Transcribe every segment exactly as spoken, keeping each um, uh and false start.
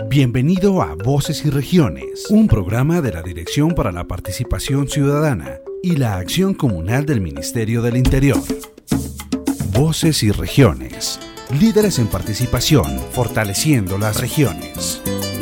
Bienvenido a Voces y Regiones, un programa de la Dirección para la Participación Ciudadana y la Acción Comunal del Ministerio del Interior. Voces y Regiones, líderes en participación, fortaleciendo las regiones.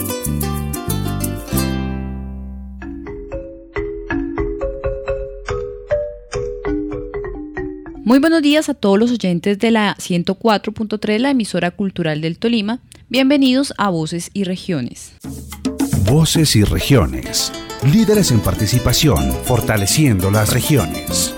Muy buenos días a todos los oyentes de la ciento cuatro punto tres, la emisora cultural del Tolima. Bienvenidos a Voces y Regiones. Voces y Regiones, líderes en participación, fortaleciendo las regiones.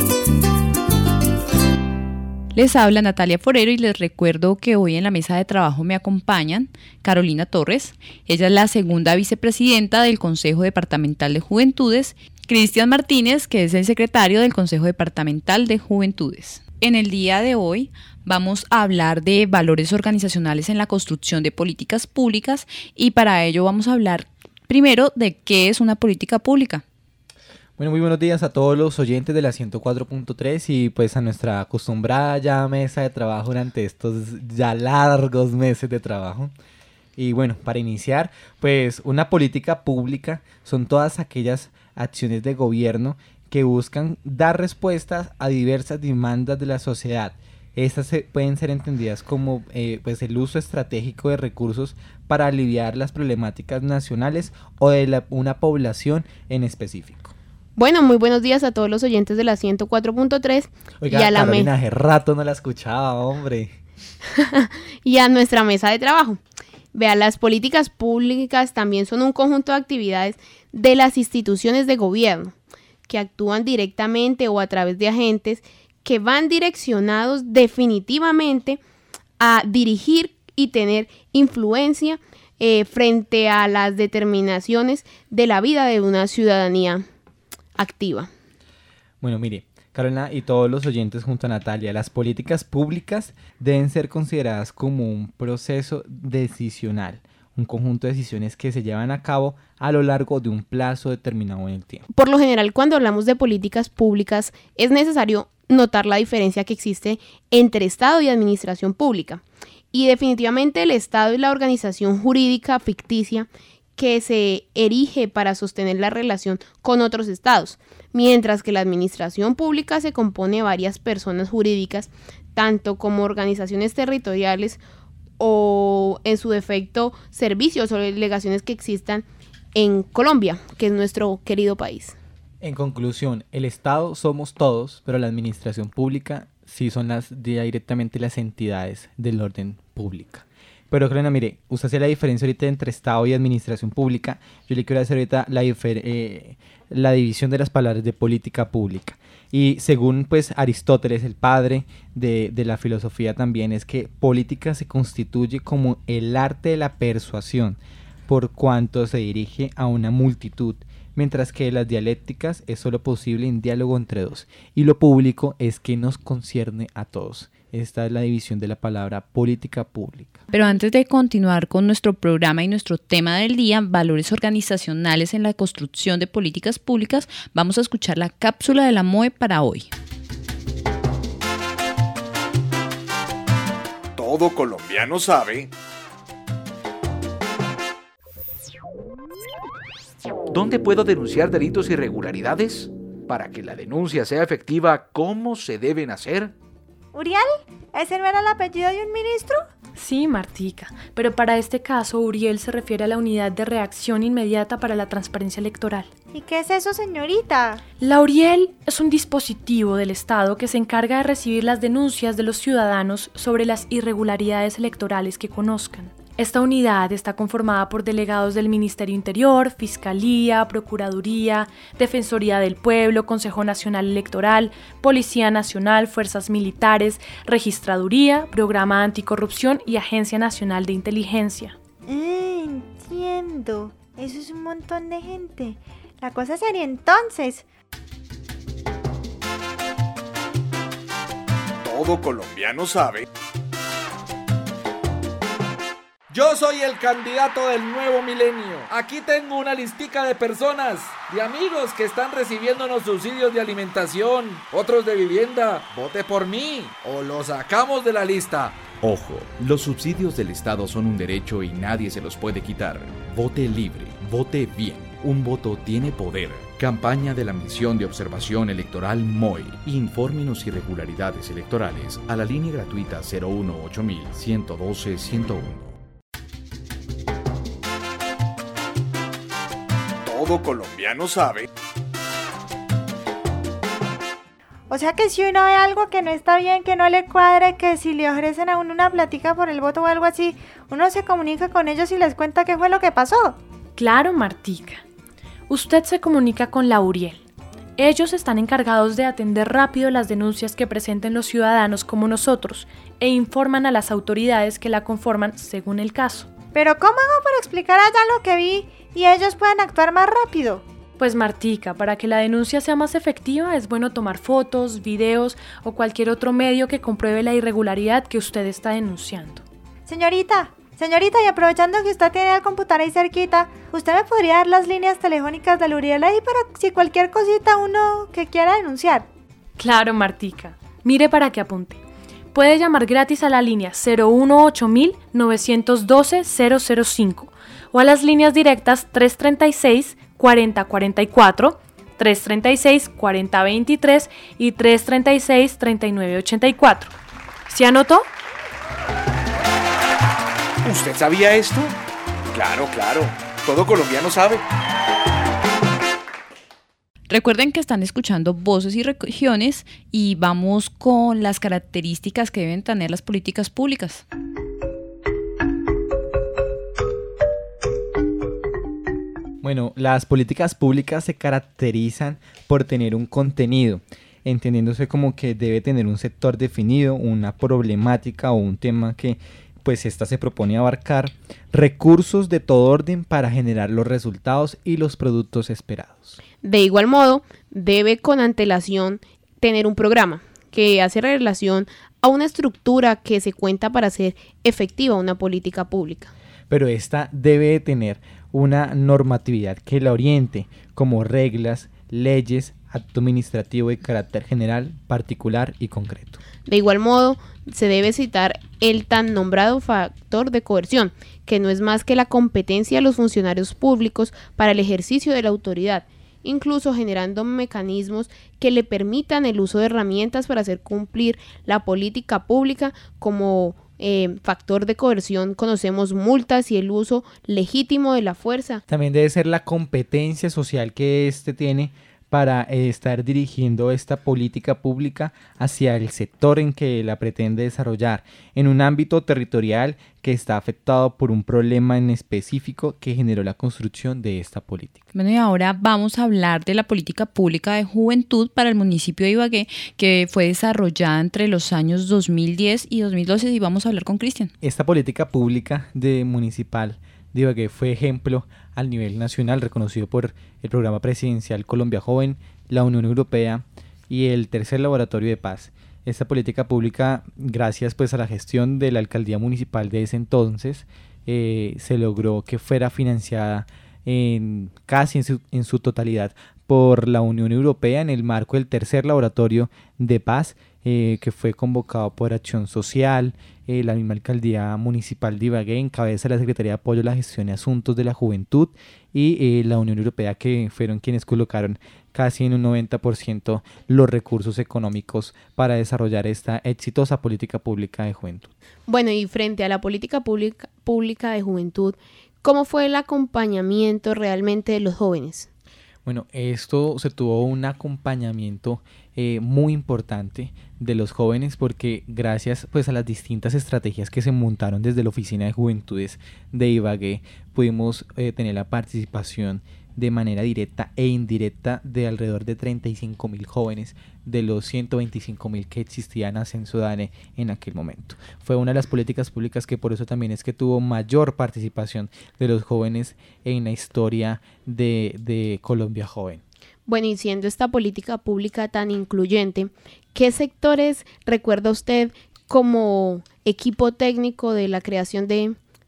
Les habla Natalia Forero y les recuerdo que hoy en la mesa de trabajo me acompañan Carolina Torres, ella es la segunda vicepresidenta del Consejo Departamental de Juventudes, Cristian Martínez, que es el secretario del Consejo Departamental de Juventudes. En el día de hoy vamos a hablar de valores organizacionales en la construcción de políticas públicas y para ello vamos a hablar primero de qué es una política pública. Bueno, muy buenos días a todos los oyentes de la ciento cuatro punto tres y pues a nuestra acostumbrada ya mesa de trabajo durante estos ya largos meses de trabajo. Y bueno, para iniciar, pues una política pública son todas aquellas acciones de gobierno que buscan dar respuestas a diversas demandas de la sociedad. Estas se, pueden ser entendidas como eh, pues el uso estratégico de recursos para aliviar las problemáticas nacionales o de la, una población en específico. Bueno, muy buenos días a todos los oyentes de la ciento cuatro punto tres. Oiga, y a la Carolina, me- hace rato no la escuchaba, hombre. y a nuestra mesa de trabajo. Vea, las políticas públicas también son un conjunto de actividades de las instituciones de gobierno que actúan directamente o a través de agentes que van direccionados definitivamente a dirigir y tener influencia eh, frente a las determinaciones de la vida de una ciudadanía activa. Bueno, mire, Carolina y todos los oyentes junto a Natalia, las políticas públicas deben ser consideradas como un proceso decisional, un conjunto de decisiones que se llevan a cabo a lo largo de un plazo determinado en el tiempo. Por lo general, cuando hablamos de políticas públicas, es necesario notar la diferencia que existe entre Estado y administración pública. Y definitivamente el Estado es la organización jurídica ficticia que se erige para sostener la relación con otros estados, mientras que la administración pública se compone de varias personas jurídicas, tanto como organizaciones territoriales o, en su defecto, servicios o delegaciones que existan en Colombia, que es nuestro querido país. En conclusión, el Estado somos todos, pero la administración pública sí son las directamente las entidades del orden pública. Pero Carolina, mire, usted hace la diferencia ahorita entre Estado y administración pública. Yo le quiero hacer ahorita la, difer- eh, la división de las palabras de política pública. Y según pues Aristóteles, el padre de, de la filosofía también, es que política se constituye como el arte de la persuasión, por cuanto se dirige a una multitud, mientras que las dialécticas es solo posible en diálogo entre dos. Y lo público es que nos concierne a todos. Esta es la división de la palabra política pública. Pero antes de continuar con nuestro programa y nuestro tema del día, valores organizacionales en la construcción de políticas públicas, vamos a escuchar la cápsula de la M O E para hoy. Todo colombiano sabe. ¿Dónde puedo denunciar delitos e irregularidades? Para que la denuncia sea efectiva, ¿cómo se deben hacer? ¿Uriel? ¿Ese no era el apellido de un ministro? Sí, Martica, pero para este caso Uriel se refiere a la Unidad de Reacción Inmediata para la Transparencia Electoral. ¿Y qué es eso, señorita? La Uriel es un dispositivo del Estado que se encarga de recibir las denuncias de los ciudadanos sobre las irregularidades electorales que conozcan. Esta unidad está conformada por delegados del Ministerio Interior, Fiscalía, Procuraduría, Defensoría del Pueblo, Consejo Nacional Electoral, Policía Nacional, Fuerzas Militares, Registraduría, Programa Anticorrupción y Agencia Nacional de Inteligencia. Mm, entiendo. Eso es un montón de gente. La cosa sería entonces. Todo colombiano sabe. Yo soy el candidato del nuevo milenio. Aquí tengo una listica de personas, de amigos que están recibiendo unos subsidios de alimentación, otros de vivienda. Vote por mí o lo sacamos de la lista. Ojo, los subsidios del Estado son un derecho y nadie se los puede quitar. Vote libre, vote bien. Un voto tiene poder. Campaña de la Misión de Observación Electoral M O E. Infórmenos irregularidades electorales a la línea gratuita cero uno ocho mil ciento doce ciento uno. Todo colombiano sabe. O sea que si uno ve algo que no está bien, que no le cuadre, que si le ofrecen a uno una plática por el voto o algo así, uno se comunica con ellos y les cuenta qué fue lo que pasó. Claro, Martica. Usted se comunica con la Uriel. Ellos están encargados de atender rápido las denuncias que presenten los ciudadanos como nosotros e informan a las autoridades que la conforman según el caso. Pero ¿cómo hago para explicar allá lo que vi y ellos puedan actuar más rápido? Pues Martica, para que la denuncia sea más efectiva es bueno tomar fotos, videos o cualquier otro medio que compruebe la irregularidad que usted está denunciando. Señorita, señorita, y aprovechando que usted tiene el computador ahí cerquita, ¿usted me podría dar las líneas telefónicas de la Uriel ahí para si cualquier cosita uno que quiera denunciar? Claro, Martica. Mire para que apunte. Puede llamar gratis a la línea cero uno ocho mil novecientos doce cero cero cinco o a las líneas directas tres treinta y seis cuarenta cuarenta y cuatro, tres treinta y seis cuarenta veintitrés y tres treinta y seis treinta y nueve ochenta y cuatro. ¿Se anotó? ¿Usted sabía esto? Claro, claro. Todo colombiano sabe. Recuerden que están escuchando Voces y Regiones y vamos con las características que deben tener las políticas públicas. Bueno, las políticas públicas se caracterizan por tener un contenido, entendiéndose como que debe tener un sector definido, una problemática o un tema que pues esta se propone abarcar, recursos de todo orden para generar los resultados y los productos esperados. De igual modo, debe con antelación tener un programa que hace relación a una estructura que se cuenta para hacer efectiva una política pública. Pero esta debe tener una normatividad que la oriente, como reglas, leyes, acto administrativo de carácter general, particular y concreto. De igual modo, se debe citar el tan nombrado factor de coerción, que no es más que la competencia de los funcionarios públicos para el ejercicio de la autoridad, incluso generando mecanismos que le permitan el uso de herramientas para hacer cumplir la política pública. Como eh, factor de coerción conocemos multas y el uso legítimo de la fuerza. También debe ser la competencia social que éste tiene para eh, estar dirigiendo esta política pública hacia el sector en que la pretende desarrollar, en un ámbito territorial que está afectado por un problema en específico que generó la construcción de esta política. Bueno, y ahora vamos a hablar de la política pública de juventud para el municipio de Ibagué, que fue desarrollada entre los años dos mil diez y dos mil doce, y vamos a hablar con Cristian. Esta política pública de municipal de Ibagué fue ejemplo al nivel nacional, reconocido por el Programa Presidencial Colombia Joven, la Unión Europea y el Tercer Laboratorio de Paz. Esta política pública, gracias pues a la gestión de la alcaldía municipal de ese entonces, eh, se logró que fuera financiada en casi en su, en su totalidad por la Unión Europea en el marco del Tercer Laboratorio de Paz, eh, que fue convocado por Acción Social, eh, la misma alcaldía municipal de Ibagué, en cabeza de la Secretaría de Apoyo a la Gestión y Asuntos de la Juventud, y eh, la Unión Europea, que fueron quienes colocaron casi en un noventa por ciento los recursos económicos para desarrollar esta exitosa política pública de juventud. Bueno, y frente a la política pública, pública de juventud, ¿cómo fue el acompañamiento realmente de los jóvenes? Bueno, esto se tuvo un acompañamiento eh, muy importante de los jóvenes, porque gracias pues a las distintas estrategias que se montaron desde la Oficina de Juventudes de Ibagué, pudimos eh, tener la participación de manera directa e indirecta de alrededor de treinta y cinco mil jóvenes de los ciento veinticinco mil que existían en Ascenso Dane en aquel momento. Fue una de las políticas públicas que por eso también es que tuvo mayor participación de los jóvenes en la historia de, de Colombia Joven. Bueno, y siendo esta política pública tan incluyente, ¿qué sectores recuerda usted como equipo técnico de la creación de,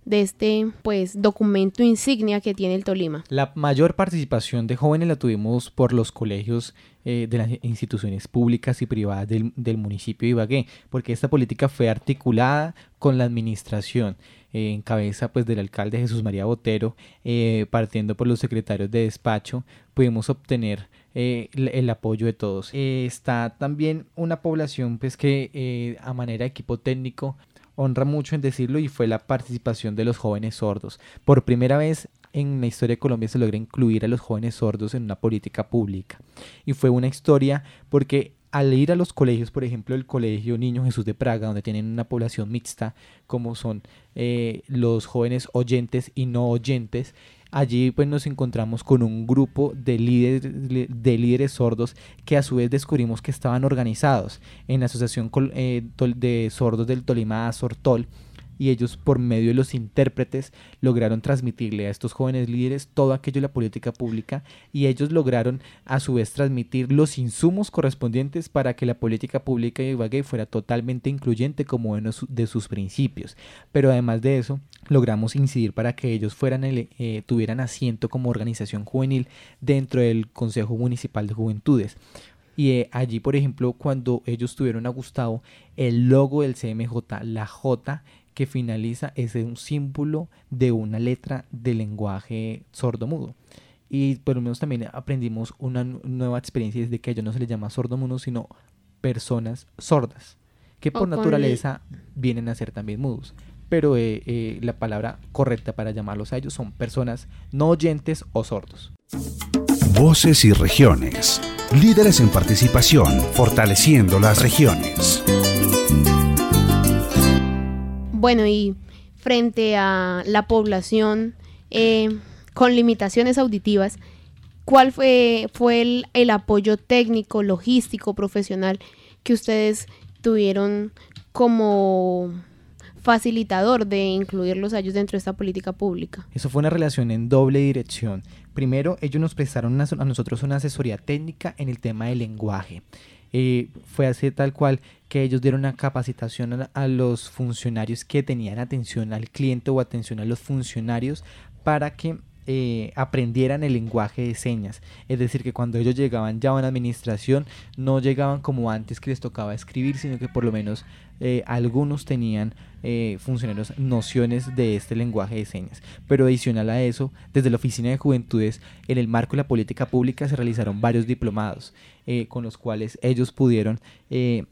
de este pues documento insignia que tiene el Tolima? La mayor participación de jóvenes la tuvimos por los colegios eh, de las instituciones públicas y privadas del, del municipio de Ibagué, porque esta política fue articulada con la administración, eh, en cabeza pues del alcalde Jesús María Botero, eh, partiendo por los secretarios de despacho, pudimos obtener eh, el, el apoyo de todos. Eh, está también una población pues que eh, a manera de equipo técnico honra mucho en decirlo, y fue la participación de los jóvenes sordos. Por primera vez en la historia de Colombia se logra incluir a los jóvenes sordos en una política pública, y fue una historia porque al ir a los colegios, por ejemplo el Colegio Niño Jesús de Praga, donde tienen una población mixta como son eh, los jóvenes oyentes y no oyentes, allí pues nos encontramos con un grupo de líderes, de líderes sordos que a su vez descubrimos que estaban organizados en la Asociación de Sordos del Tolima, ASORTOL, y ellos por medio de los intérpretes lograron transmitirle a estos jóvenes líderes todo aquello de la política pública, y ellos lograron a su vez transmitir los insumos correspondientes para que la política pública de Ibagué fuera totalmente incluyente como uno de sus principios. Pero además de eso logramos incidir para que ellos fueran el, eh, tuvieran asiento como organización juvenil dentro del Consejo Municipal de Juventudes. Y eh, allí, por ejemplo, cuando ellos tuvieron a Gustavo, el logo del C M J, la J que finaliza, es un símbolo de una letra de lenguaje sordomudo. Y por lo menos también aprendimos una nueva experiencia, desde que a ellos no se les llama sordomudos, sino personas sordas, que por naturaleza vienen a ser también mudos. Pero eh, eh, la palabra correcta para llamarlos a ellos son personas no oyentes o sordos. Voces y regiones. Líderes en participación, fortaleciendo las regiones. Bueno, y frente a la población eh, con limitaciones auditivas, ¿cuál fue, fue el, el apoyo técnico, logístico, profesional que ustedes tuvieron como facilitador de incluirlos a ellos dentro de esta política pública? Eso fue una relación en doble dirección. Primero, ellos nos prestaron una, a nosotros una asesoría técnica en el tema del lenguaje. Eh, fue así tal cual que ellos dieron una capacitación a, a los funcionarios que tenían atención al cliente o atención a los funcionarios para que eh, aprendieran el lenguaje de señas. Es decir, que cuando ellos llegaban ya a una administración, no llegaban como antes que les tocaba escribir, sino que por lo menos eh, algunos tenían eh, funcionarios nociones de este lenguaje de señas. Pero adicional a eso, desde la Oficina de Juventudes, en el marco de la política pública se realizaron varios diplomados eh, con los cuales ellos pudieron eh,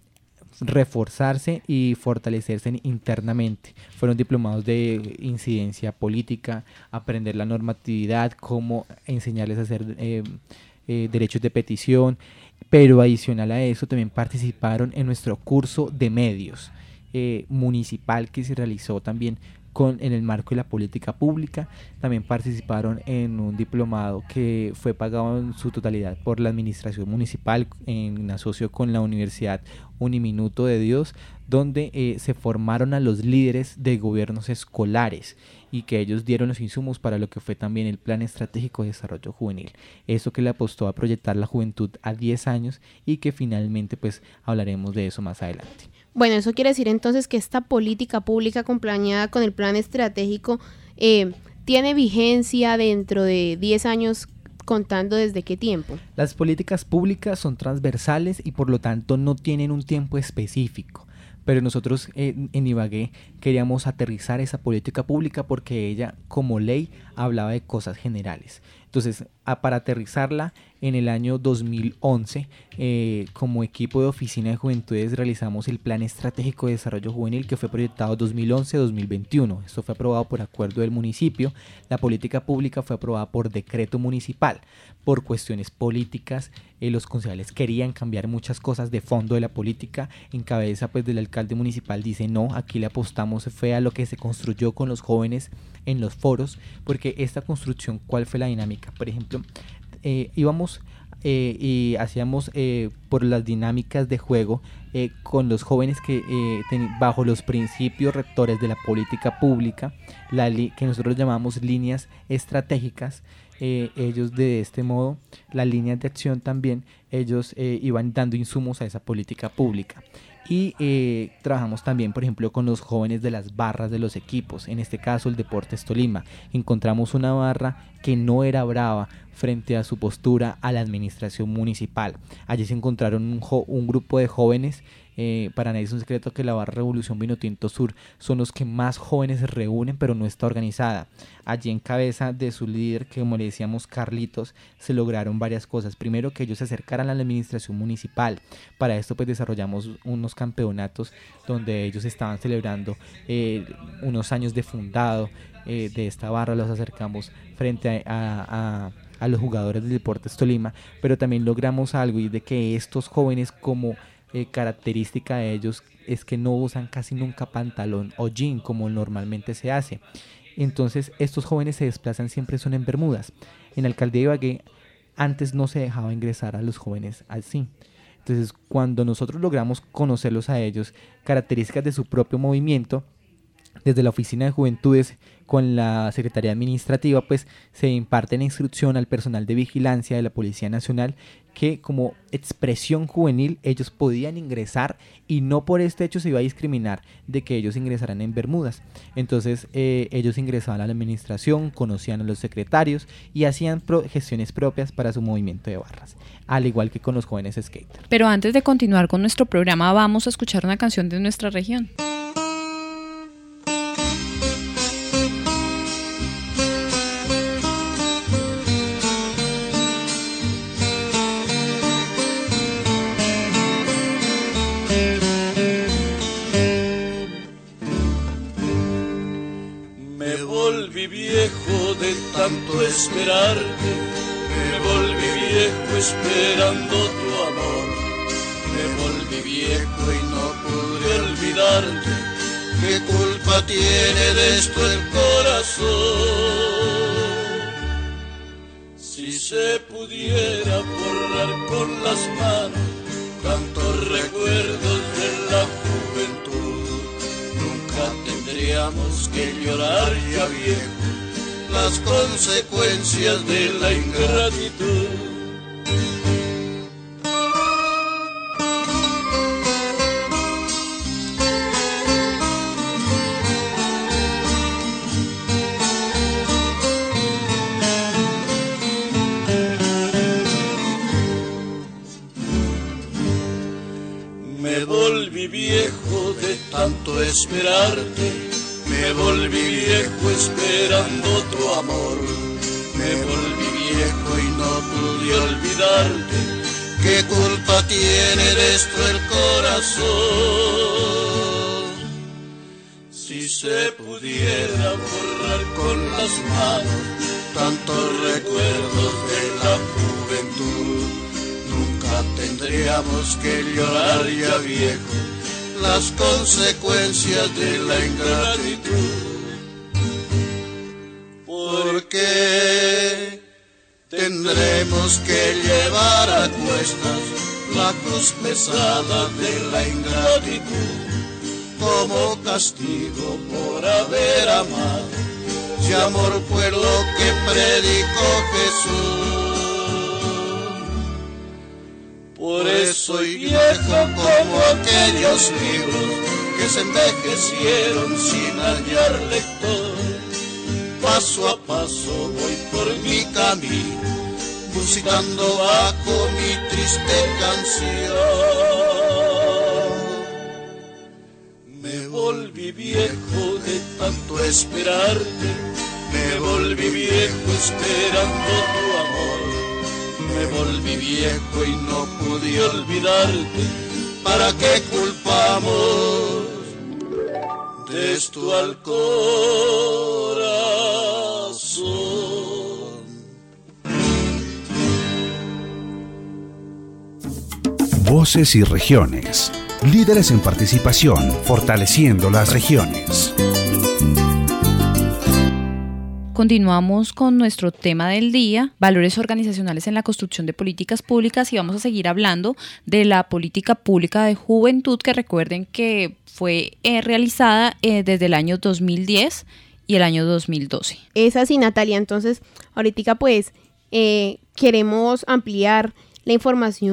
reforzarse y fortalecerse internamente. Fueron diplomados de incidencia política, aprender la normatividad, cómo enseñarles a hacer eh, eh, derechos de petición, pero adicional a eso también participaron en nuestro curso de medios eh, municipal que se realizó también con, en el marco de la política pública. También participaron en un diplomado que fue pagado en su totalidad por la administración municipal en asocio con la Universidad Uniminuto de Dios, donde eh, se formaron a los líderes de gobiernos escolares y que ellos dieron los insumos para lo que fue también el Plan Estratégico de Desarrollo Juvenil. Eso que le apostó a proyectar la juventud a diez años y que finalmente pues hablaremos de eso más adelante. Bueno, eso quiere decir entonces que esta política pública acompañada con el plan estratégico eh, tiene vigencia dentro de diez años, contando desde qué tiempo. Las políticas públicas son transversales y por lo tanto no tienen un tiempo específico. Pero nosotros eh, en Ibagué queríamos aterrizar esa política pública porque ella como ley hablaba de cosas generales. Entonces, a, para aterrizarla, en el año dos mil once, eh, como equipo de Oficina de Juventudes realizamos el Plan Estratégico de Desarrollo Juvenil, que fue proyectado dos mil once a dos mil veintiuno. Esto fue aprobado por acuerdo del municipio. La política pública fue aprobada por decreto municipal. Por cuestiones políticas, eh, los concejales querían cambiar muchas cosas de fondo de la política. En cabeza pues del alcalde municipal dice no, aquí le apostamos fue a lo que se construyó con los jóvenes en los foros, porque esta construcción, ¿cuál fue la dinámica? Por ejemplo, eh, íbamos eh, y hacíamos eh, por las dinámicas de juego eh, con los jóvenes que eh, ten, bajo los principios rectores de la política pública, la li- que nosotros llamamos líneas estratégicas. Eh, ellos de este modo, las líneas de acción también, ellos eh, iban dando insumos a esa política pública. Y eh, trabajamos también, por ejemplo, con los jóvenes de las barras de los equipos, en este caso el Deportes Tolima. Encontramos una barra que no era brava frente a su postura a la administración municipal. Allí se encontraron un, jo- un grupo de jóvenes. Eh, para nadie es un secreto que la barra Revolución Vinotinto Sur son los que más jóvenes se reúnen, pero no está organizada. Allí en cabeza de su líder, que como le decíamos Carlitos, se lograron varias cosas. Primero, que ellos se acercaran a la administración municipal. Para esto pues desarrollamos unos campeonatos donde ellos estaban celebrando eh, unos años de fundado eh, de esta barra. Los acercamos frente a, a, a a los jugadores del Deportes Tolima, pero también logramos algo, y de que estos jóvenes, como eh, característica de ellos, es que no usan casi nunca pantalón o jean como normalmente se hace. Entonces estos jóvenes se desplazan siempre son en bermudas. En la alcaldía de Ibagué antes no se dejaba ingresar a los jóvenes así. Entonces cuando nosotros logramos conocerlos a ellos, características de su propio movimiento, desde la Oficina de Juventudes con la Secretaría Administrativa, pues se imparte la instrucción al personal de vigilancia de la Policía Nacional que como expresión juvenil ellos podían ingresar, y no por este hecho se iba a discriminar de que ellos ingresaran en bermudas. Entonces eh, ellos ingresaban a la administración, conocían a los secretarios y hacían pro- gestiones propias para su movimiento de barras, al igual que con los jóvenes skaters. Pero antes de continuar con nuestro programa, vamos a escuchar una canción de nuestra región. Viejo de tanto esperarte, me volví viejo esperando tu amor. Me volví viejo y no pude olvidarte. ¿Qué culpa tiene de esto el corazón? Si se pudiera borrar con las manos tantos recuerdos de la juventud, nunca tendríamos que llorar ya viejo las consecuencias de la ingratitud. Me volví viejo de tanto esperarte. Me volví viejo esperando tu amor. Me volví viejo y no pude olvidarte. ¿Qué culpa tiene de esto el corazón? Si se pudiera borrar con las manos tantos recuerdos de la juventud, nunca tendríamos que llorar ya viejo las consecuencias de la ingratitud. Porque tendremos que llevar a cuestas la cruz pesada de la ingratitud, como castigo por haber amado. Si amor fue lo que predicó Jesús. Por eso soy viejo como aquellos libros que se envejecieron sin hallar lector. Paso a paso voy por mi camino, musitando bajo mi triste canción. Me volví viejo de tanto esperarte, me volví viejo esperando tu amor. Me volví viejo y no pude olvidarte. ¿Para qué culpamos de esto al corazón? Voces y regiones. Líderes en participación, fortaleciendo las regiones. Continuamos con nuestro tema del día, valores organizacionales en la construcción de políticas públicas, y vamos a seguir hablando de la política pública de juventud, que recuerden que fue eh, realizada eh, desde el año dos mil diez y el año dos mil doce. Es así, Natalia. Entonces, ahorita pues eh, queremos ampliar la información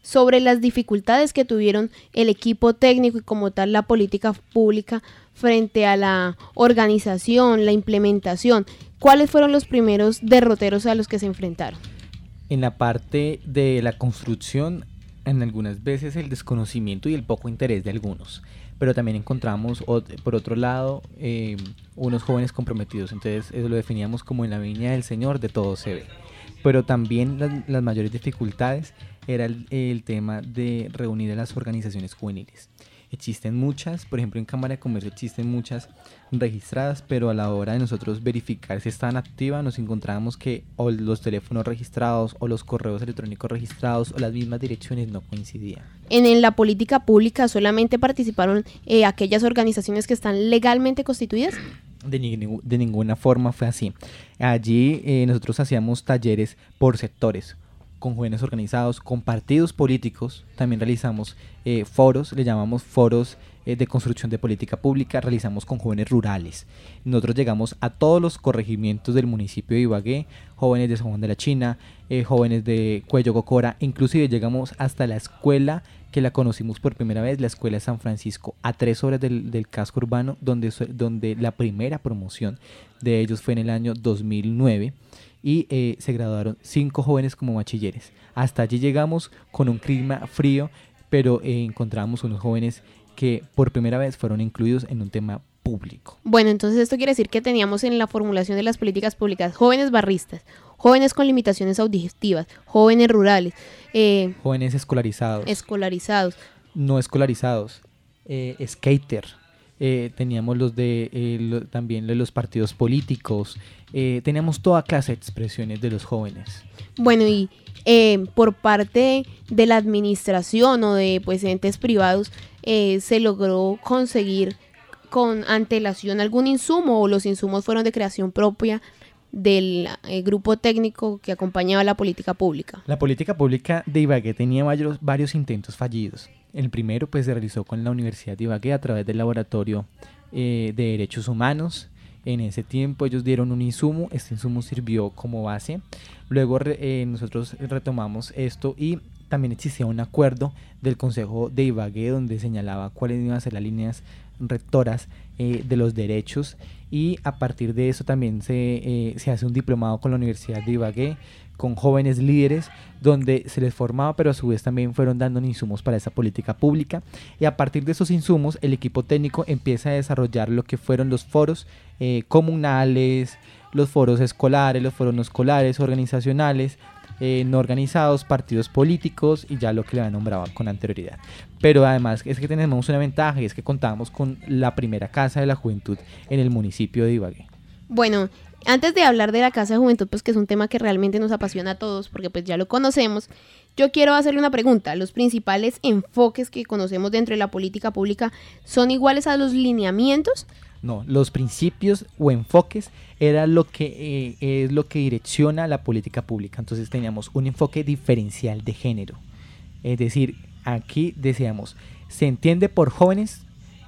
sobre las dificultades que tuvieron el equipo técnico y como tal la política pública frente a la organización, la implementación. ¿Cuáles fueron los primeros derroteros a los que se enfrentaron? En la parte de la construcción, en algunas veces el desconocimiento y el poco interés de algunos, pero también encontramos, por otro lado, eh, unos jóvenes comprometidos. Entonces eso lo definíamos como en la viña del Señor de todo se ve. Pero también las, las mayores dificultades era el, el tema de reunir a las organizaciones juveniles. Existen muchas, por ejemplo en Cámara de Comercio existen muchas registradas, pero a la hora de nosotros verificar si estaban activas nos encontrábamos que o los teléfonos registrados o los correos electrónicos registrados o las mismas direcciones no coincidían. En, en la política pública solamente participaron eh, aquellas organizaciones que están legalmente constituidas. De, ni, de ninguna forma fue así. Allí eh, nosotros hacíamos talleres por sectores, con jóvenes organizados, con partidos políticos, también realizamos eh, foros, le llamamos foros eh, de construcción de política pública, realizamos con jóvenes rurales. Nosotros llegamos a todos los corregimientos del municipio de Ibagué, jóvenes de San Juan de la China, eh, jóvenes de Cuello Gocora, inclusive llegamos hasta la escuela que la conocimos por primera vez, la escuela de San Francisco, a tres horas del, del casco urbano, donde, donde la primera promoción de ellos fue en el año dos mil nueve, y eh, se graduaron cinco jóvenes como bachilleres. Hasta allí llegamos con un clima frío, pero eh, encontramos unos jóvenes que por primera vez fueron incluidos en un tema público. Bueno, entonces esto quiere decir que teníamos en la formulación de las políticas públicas jóvenes barristas, jóvenes con limitaciones auditivas, jóvenes rurales, eh, jóvenes escolarizados, escolarizados, no escolarizados, eh, skater. Eh, teníamos los de eh, lo, también los partidos políticos, eh, teníamos toda clase de expresiones de los jóvenes. Bueno, y eh, por parte de la administración o de pues entes privados, eh, se logró conseguir con antelación algún insumo, o los insumos fueron de creación propia del eh, grupo técnico que acompañaba la política pública. La política pública de Ibagué tenía varios, varios intentos fallidos. El primero pues se realizó con la Universidad de Ibagué a través del Laboratorio eh, de Derechos Humanos. En ese tiempo ellos dieron un insumo, este insumo sirvió como base. Luego eh, nosotros retomamos esto y también existía un acuerdo del Consejo de Ibagué donde señalaba cuáles iban a ser las líneas rectoras eh, de los derechos, y a partir de eso también se, eh, se hace un diplomado con la Universidad de Ibagué, con jóvenes líderes, donde se les formaba, pero a su vez también fueron dando insumos para esa política pública, y a partir de esos insumos el equipo técnico empieza a desarrollar lo que fueron los foros eh, comunales, los foros escolares, los foros no escolares, organizacionales, Eh, no organizados, partidos políticos y ya lo que le había nombrado con anterioridad. Pero además es que tenemos una ventaja, y es que contábamos con la primera Casa de la Juventud en el municipio de Ibagué. Bueno, antes de hablar de la Casa de Juventud, pues que es un tema que realmente nos apasiona a todos, porque pues ya lo conocemos, yo quiero hacerle una pregunta. ¿Los principales enfoques que conocemos dentro de la política pública son iguales a los lineamientos? No, los principios o enfoques era lo que eh, es lo que direcciona la política pública. Entonces teníamos un enfoque diferencial de género. Es decir, aquí decíamos, se entiende por jóvenes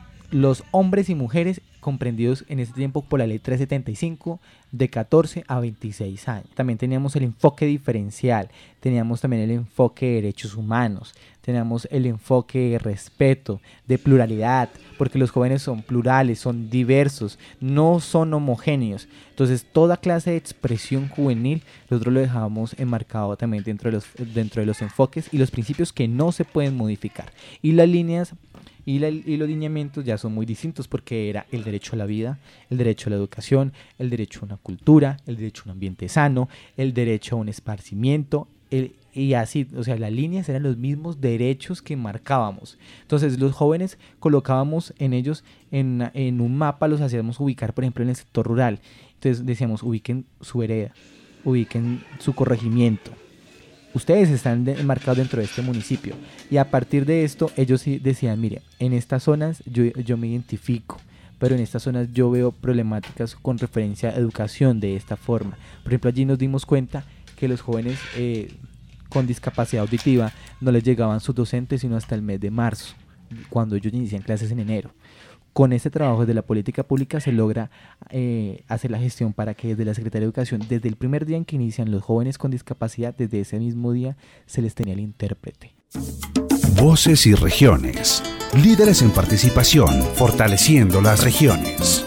los hombres y mujeres comprendidos en ese tiempo por la ley trescientos setenta y cinco de catorce a veintiséis años. También teníamos el enfoque diferencial, teníamos también el enfoque de derechos humanos, teníamos el enfoque de respeto, de pluralidad, porque los jóvenes son plurales, son diversos, no son homogéneos. Entonces toda clase de expresión juvenil nosotros lo dejábamos enmarcado también dentro de los, dentro de los enfoques y los principios que no se pueden modificar. Y las líneas Y, la, y los lineamientos ya son muy distintos, porque era el derecho a la vida, el derecho a la educación, el derecho a una cultura, el derecho a un ambiente sano, el derecho a un esparcimiento, el, y así, o sea, las líneas eran los mismos derechos que marcábamos. Entonces los jóvenes colocábamos en ellos, en, en un mapa los hacíamos ubicar, por ejemplo, en el sector rural. Entonces decíamos, ubiquen su vereda, ubiquen su corregimiento. Ustedes están de, marcados dentro de este municipio, y a partir de esto ellos decían, mire, en estas zonas yo, yo me identifico, pero en estas zonas yo veo problemáticas con referencia a educación de esta forma. Por ejemplo, allí nos dimos cuenta que los jóvenes eh, con discapacidad auditiva no les llegaban sus docentes sino hasta el mes de marzo, cuando ellos inician clases en enero. Con este trabajo de la política pública se logra eh, hacer la gestión para que desde la Secretaría de Educación, desde el primer día en que inician los jóvenes con discapacidad, desde ese mismo día se les tenía el intérprete. Voces y regiones. Líderes en participación, fortaleciendo las regiones.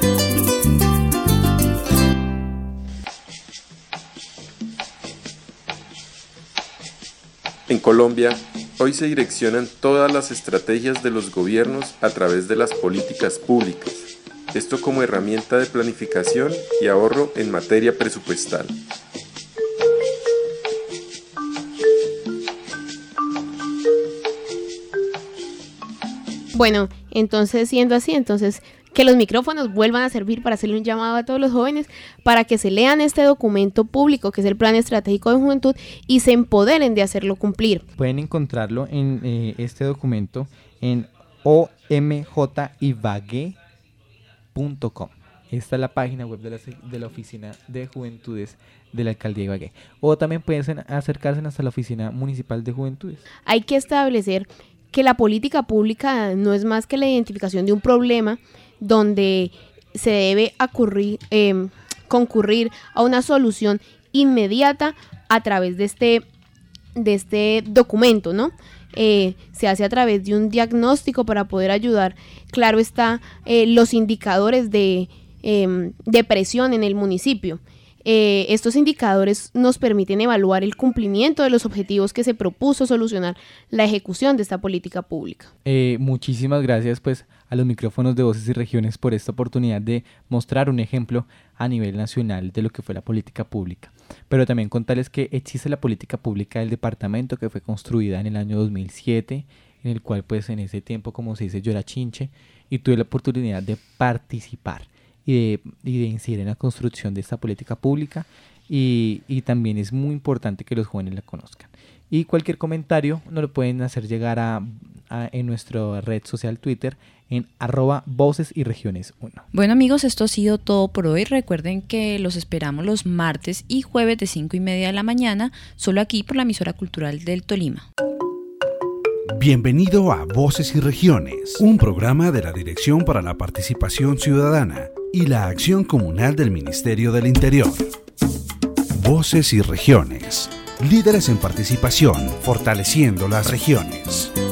En Colombia, hoy se direccionan todas las estrategias de los gobiernos a través de las políticas públicas, esto como herramienta de planificación y ahorro en materia presupuestal. Bueno, entonces siendo así, entonces que los micrófonos vuelvan a servir para hacerle un llamado a todos los jóvenes para que se lean este documento público que es el Plan Estratégico de Juventud y se empoderen de hacerlo cumplir. Pueden encontrarlo en eh, este documento en o m j ibagué punto com. Esta es la página web de la, de la Oficina de Juventudes de la Alcaldía de Ibagué. O también pueden acercarse hasta la Oficina Municipal de Juventudes. Hay que establecer que la política pública no es más que la identificación de un problema donde se debe acurrir, eh, concurrir a una solución inmediata a través de este, de este documento, ¿no? Eh, se hace a través de un diagnóstico para poder ayudar, claro está, eh, los indicadores de, eh, de presión en el municipio. Eh, estos indicadores nos permiten evaluar el cumplimiento de los objetivos que se propuso solucionar la ejecución de esta política pública. Eh, muchísimas gracias pues a los micrófonos de Voces y Regiones por esta oportunidad de mostrar un ejemplo a nivel nacional de lo que fue la política pública. Pero también contarles que existe la política pública del departamento que fue construida en el año dos mil siete, en el cual pues en ese tiempo, como se dice, yo era chinche y tuve la oportunidad de participar y de, y de incidir en la construcción de esta política pública y, y también es muy importante que los jóvenes la conozcan. Y cualquier comentario nos lo pueden hacer llegar a, a en nuestra red social Twitter en arroba voces y regiones uno. Bueno amigos, esto ha sido todo por hoy. Recuerden que los esperamos los martes y jueves de cinco y media de la mañana, solo aquí por la emisora cultural del Tolima. Bienvenido a Voces y Regiones, un programa de la Dirección para la Participación Ciudadana y la Acción Comunal del Ministerio del Interior. Voces y Regiones. Líderes en participación, fortaleciendo las regiones.